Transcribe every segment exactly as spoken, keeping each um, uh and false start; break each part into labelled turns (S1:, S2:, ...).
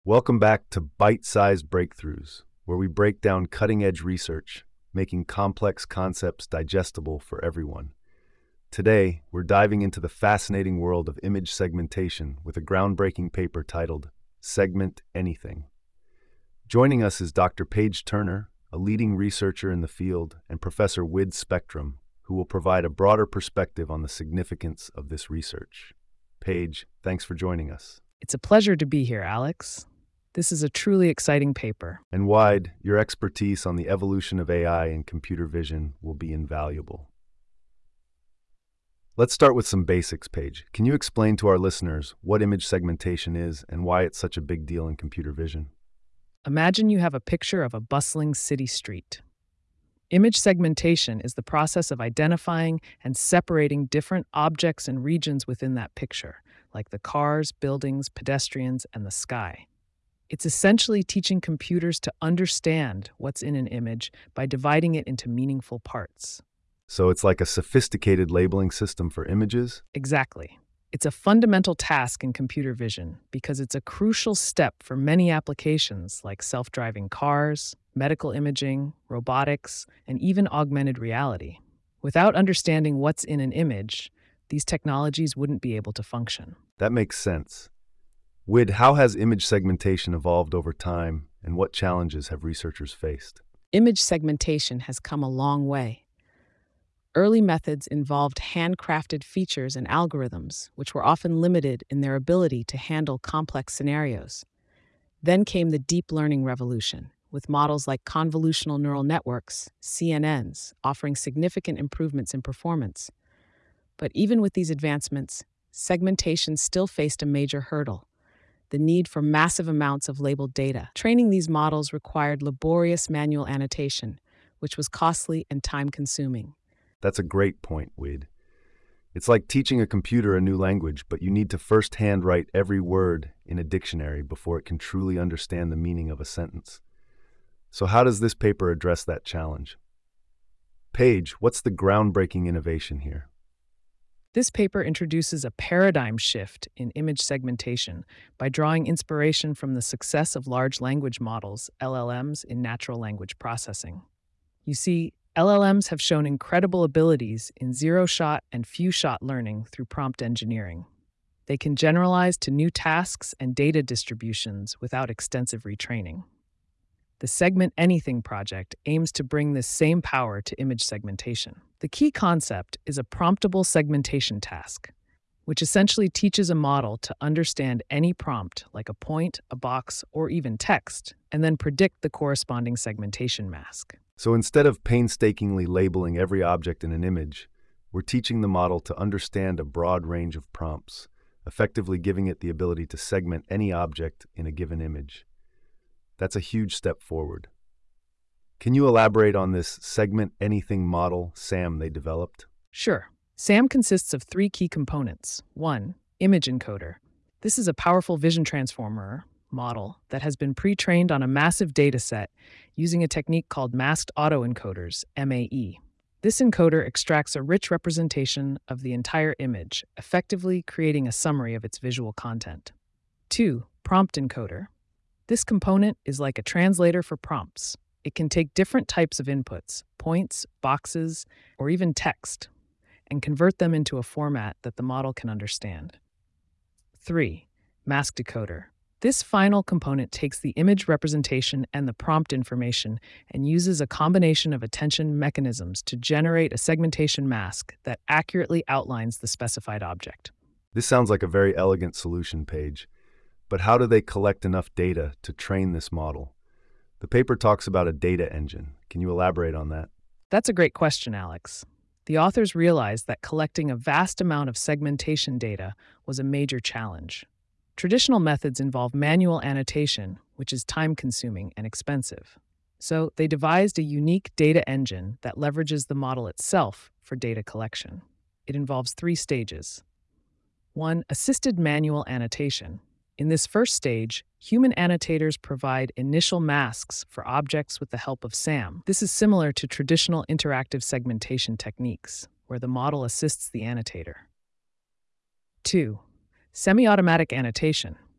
S1: Welcome back to Bite-Sized Breakthroughs, where we break down cutting-edge research, making complex concepts digestible for everyone. Today, we're diving into the fascinating world of image segmentation with a groundbreaking paper titled Segment Anything. Joining us is Doctor Paige Turner, a leading researcher in the field, and Professor Wid Spectrum, who will provide a broader perspective on the significance of this research. Paige, thanks for joining us.
S2: It's a pleasure to be here, Alex. This is a truly exciting paper.
S1: And Wide, your expertise on the evolution of A I and computer vision will be invaluable. Let's start with some basics, Paige. Can you explain to our listeners what image segmentation is and why it's such a big deal in computer vision?
S2: Imagine you have a picture of a bustling city street. Image segmentation is the process of identifying and separating different objects and regions within that picture, like the cars, buildings, pedestrians, and the sky. It's essentially teaching computers to understand what's in an image by dividing it into meaningful parts.
S1: So it's like a sophisticated labeling system for images?
S2: Exactly. It's a fundamental task in computer vision because it's a crucial step for many applications like self-driving cars, medical imaging, robotics, and even augmented reality. Without understanding what's in an image, these technologies wouldn't be able to function.
S1: That makes sense. Wid, how has image segmentation evolved over time, and what challenges have researchers faced?
S3: Image segmentation has come a long way. Early methods involved handcrafted features and algorithms, which were often limited in their ability to handle complex scenarios. Then came the deep learning revolution, with models like convolutional neural networks, C N Ns, offering significant improvements in performance. But even with these advancements, segmentation still faced a major hurdle: the need for massive amounts of labeled data. Training these models required laborious manual annotation, which was costly and time-consuming.
S1: That's a great point, Wid. It's like teaching a computer a new language, but you need to first handwrite every word in a dictionary before it can truly understand the meaning of a sentence. So how does this paper address that challenge? Paige, what's the groundbreaking innovation here?
S2: This paper introduces a paradigm shift in image segmentation by drawing inspiration from the success of large language models, L L Ms, in natural language processing. You see, L L Ms have shown incredible abilities in zero-shot and few-shot learning through prompt engineering. They can generalize to new tasks and data distributions without extensive retraining. The Segment Anything project aims to bring this same power to image segmentation. The key concept is a promptable segmentation task, which essentially teaches a model to understand any prompt, like a point, a box, or even text, and then predict the corresponding segmentation mask.
S1: So instead of painstakingly labeling every object in an image, we're teaching the model to understand a broad range of prompts, effectively giving it the ability to segment any object in a given image. That's a huge step forward. Can you elaborate on this Segment Anything model, SAM, they developed?
S2: Sure. SAM consists of three key components. One, image encoder. This is a powerful vision transformer model that has been pre-trained on a massive data set using a technique called masked autoencoders, M A E. This encoder extracts a rich representation of the entire image, effectively creating a summary of its visual content. Two, prompt encoder. This component is like a translator for prompts. It can take different types of inputs, points, boxes, or even text, and convert them into a format that the model can understand. Three, mask decoder. This final component takes the image representation and the prompt information and uses a combination of attention mechanisms to generate a segmentation mask that accurately outlines the specified object.
S1: This sounds like a very elegant solution, Paige. But how do they collect enough data to train this model? The paper talks about a data engine. Can you elaborate on that?
S2: That's a great question, Alex. The authors realized that collecting a vast amount of segmentation data was a major challenge. Traditional methods involve manual annotation, which is time-consuming and expensive. So they devised a unique data engine that leverages the model itself for data collection. It involves three stages. One, assisted manual annotation. In this first stage, human annotators provide initial masks for objects with the help of SAM. This is similar to traditional interactive segmentation techniques, where the model assists the annotator. Two, semi-automatic annotation.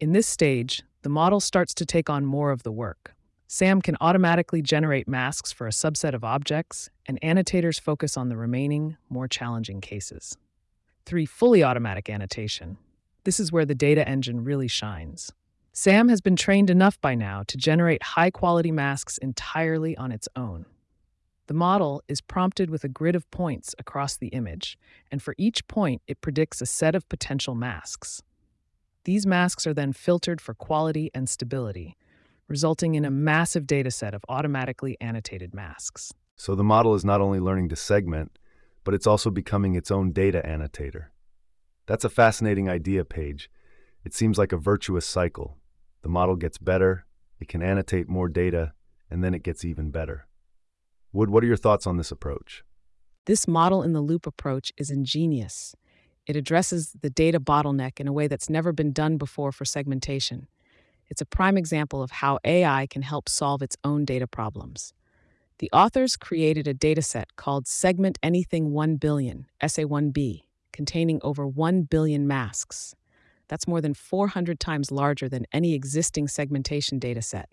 S2: In this stage, the model starts to take on more of the work. SAM can automatically generate masks for a subset of objects, and annotators focus on the remaining, more challenging cases. three. Fully automatic annotation. This is where the data engine really shines. SAM has been trained enough by now to generate high-quality masks entirely on its own. The model is prompted with a grid of points across the image, and for each point, it predicts a set of potential masks. These masks are then filtered for quality and stability, resulting in a massive dataset of automatically annotated masks.
S1: So the model is not only learning to segment, but it's also becoming its own data annotator. That's a fascinating idea, Paige. It seems like a virtuous cycle. The model gets better, it can annotate more data, and then it gets even better. Wood, what are your thoughts on this approach?
S3: This model-in-the-loop approach is ingenious. It addresses the data bottleneck in a way that's never been done before for segmentation. It's a prime example of how A I can help solve its own data problems. The authors created a dataset called Segment Anything one billion, S A one B, containing over one billion masks. That's more than four hundred times larger than any existing segmentation dataset.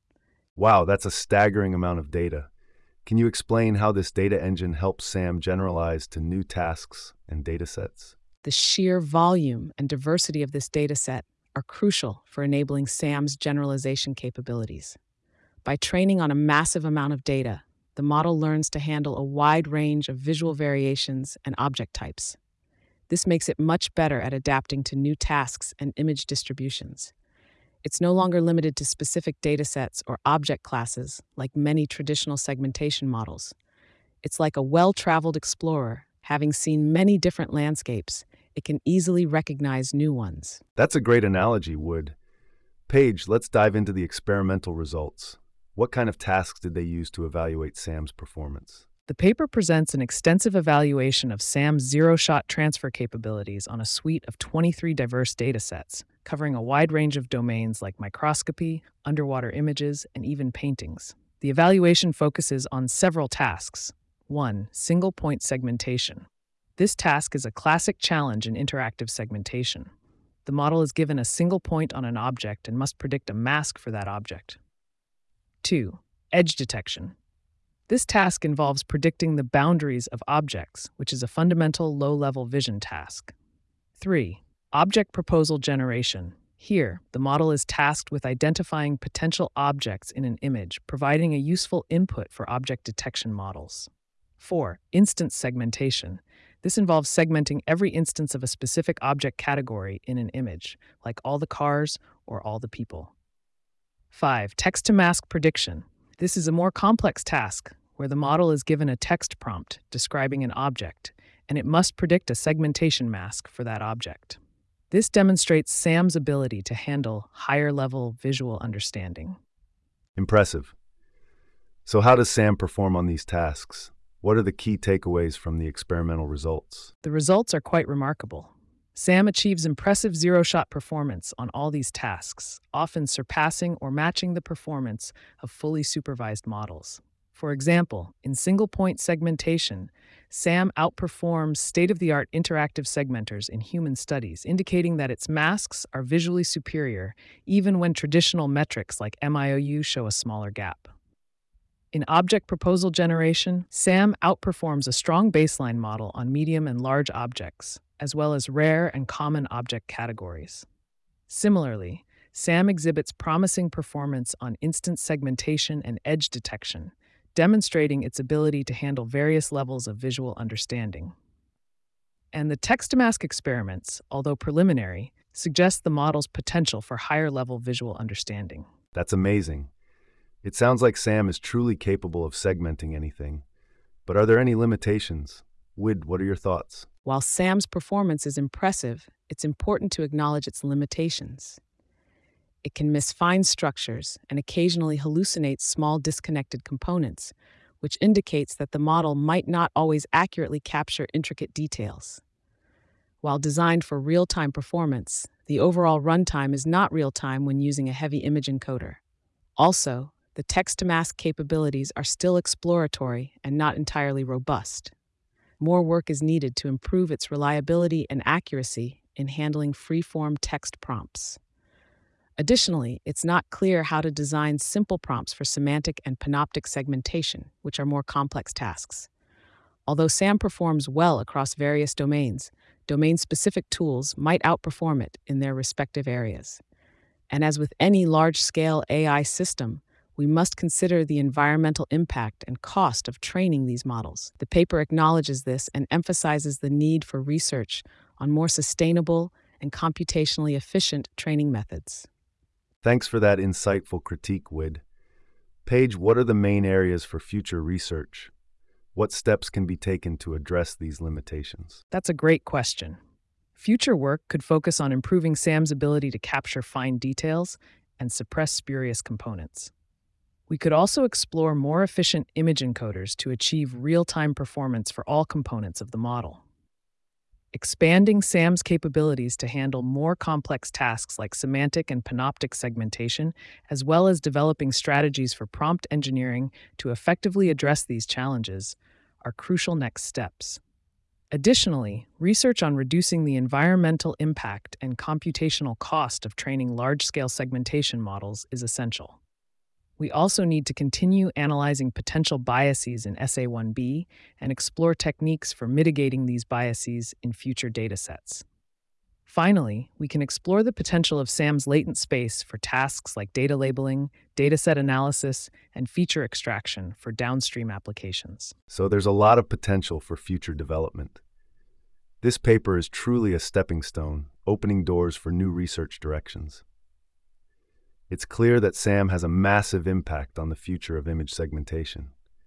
S1: Wow, that's a staggering amount of data. Can you explain how this data engine helps SAM generalize to new tasks and datasets?
S3: The sheer volume and diversity of this dataset are crucial for enabling SAM's generalization capabilities. By training on a massive amount of data, the model learns to handle a wide range of visual variations and object types. This makes it much better at adapting to new tasks and image distributions. It's no longer limited to specific datasets or object classes like many traditional segmentation models. It's like a well-traveled explorer. Having seen many different landscapes, it can easily recognize new ones.
S1: That's a great analogy, Wood. Paige, let's dive into the experimental results. What kind of tasks did they use to evaluate SAM's performance?
S2: The paper presents an extensive evaluation of SAM's zero-shot transfer capabilities on a suite of twenty-three diverse datasets, covering a wide range of domains like microscopy, underwater images, and even paintings. The evaluation focuses on several tasks. one. Single-point segmentation. This task is a classic challenge in interactive segmentation. The model is given a single point on an object and must predict a mask for that object. two. Edge detection. This task involves predicting the boundaries of objects, which is a fundamental low-level vision task. three. Object proposal generation. Here, the model is tasked with identifying potential objects in an image, providing a useful input for object detection models. four. Instance segmentation. This involves segmenting every instance of a specific object category in an image, like all the cars or all the people. five. Text-to-mask prediction. This is a more complex task, where the model is given a text prompt describing an object, and it must predict a segmentation mask for that object. This demonstrates SAM's ability to handle higher-level visual understanding.
S1: Impressive. So how does SAM perform on these tasks? What are the key takeaways from the experimental results?
S2: The results are quite remarkable. SAM achieves impressive zero-shot performance on all these tasks, often surpassing or matching the performance of fully supervised models. For example, in single-point segmentation, SAM outperforms state-of-the-art interactive segmenters in human studies, indicating that its masks are visually superior, even when traditional metrics like M I O U show a smaller gap. In object proposal generation, SAM outperforms a strong baseline model on medium and large objects, as well as rare and common object categories. Similarly, SAM exhibits promising performance on instance segmentation and edge detection, demonstrating its ability to handle various levels of visual understanding. And the text-to-mask experiments, although preliminary, suggest the model's potential for higher-level visual understanding.
S1: That's amazing. It sounds like SAM is truly capable of segmenting anything. But are there any limitations? Wid, what are your thoughts?
S3: While SAM's performance is impressive, it's important to acknowledge its limitations. It can miss fine structures and occasionally hallucinate small disconnected components, which indicates that the model might not always accurately capture intricate details. While designed for real-time performance, the overall runtime is not real-time when using a heavy image encoder. Also, the text-to-mask capabilities are still exploratory and not entirely robust. More work is needed to improve its reliability and accuracy in handling free-form text prompts. Additionally, it's not clear how to design simple prompts for semantic and panoptic segmentation, which are more complex tasks. Although SAM performs well across various domains, domain-specific tools might outperform it in their respective areas. And as with any large-scale A I system, we must consider the environmental impact and cost of training these models. The paper acknowledges this and emphasizes the need for research on more sustainable and computationally efficient training methods.
S1: Thanks for that insightful critique, Wid. Paige, what are the main areas for future research? What steps can be taken to address these limitations?
S2: That's a great question. Future work could focus on improving SAM's ability to capture fine details and suppress spurious components. We could also explore more efficient image encoders to achieve real-time performance for all components of the model. Expanding SAM's capabilities to handle more complex tasks like semantic and panoptic segmentation, as well as developing strategies for prompt engineering to effectively address these challenges, are crucial next steps. Additionally, research on reducing the environmental impact and computational cost of training large-scale segmentation models is essential. We also need to continue analyzing potential biases in S A one B and explore techniques for mitigating these biases in future datasets. Finally, we can explore the potential of SAM's latent space for tasks like data labeling, dataset analysis, and feature extraction for downstream applications.
S1: So there's a lot of potential for future development. This paper is truly a stepping stone, opening doors for new research directions. It's clear that SAM has a massive impact on the future of image segmentation.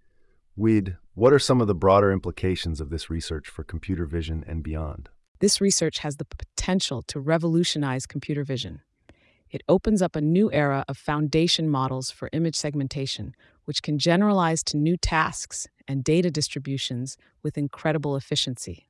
S1: Wid, what are some of the broader implications of this research for computer vision and beyond?
S3: This research has the potential to revolutionize computer vision. It opens up a new era of foundation models for image segmentation, which can generalize to new tasks and data distributions with incredible efficiency.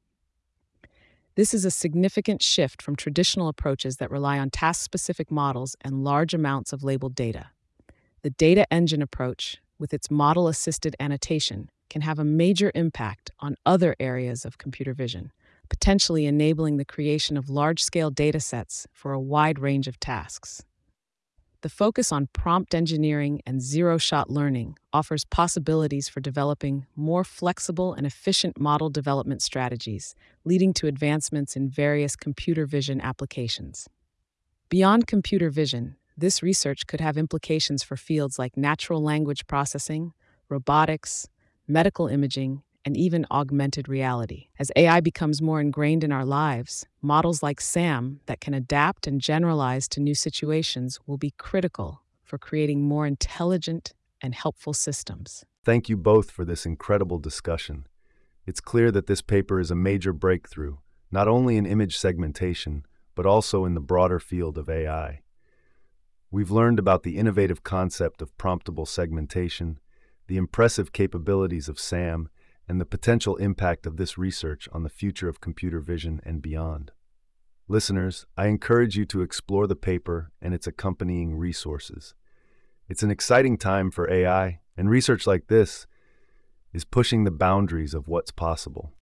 S3: This is a significant shift from traditional approaches that rely on task-specific models and large amounts of labeled data. The data engine approach, with its model-assisted annotation, can have a major impact on other areas of computer vision, potentially enabling the creation of large-scale datasets for a wide range of tasks. The focus on prompt engineering and zero-shot learning offers possibilities for developing more flexible and efficient model development strategies, leading to advancements in various computer vision applications. Beyond computer vision, this research could have implications for fields like natural language processing, robotics, medical imaging, and even augmented reality. As A I becomes more ingrained in our lives, models like SAM that can adapt and generalize to new situations will be critical for creating more intelligent and helpful systems.
S1: Thank you both for this incredible discussion. It's clear that this paper is a major breakthrough, not only in image segmentation, but also in the broader field of A I. We've learned about the innovative concept of promptable segmentation, the impressive capabilities of SAM, and the potential impact of this research on the future of computer vision and beyond. Listeners, I encourage you to explore the paper and its accompanying resources. It's an exciting time for A I, and research like this is pushing the boundaries of what's possible.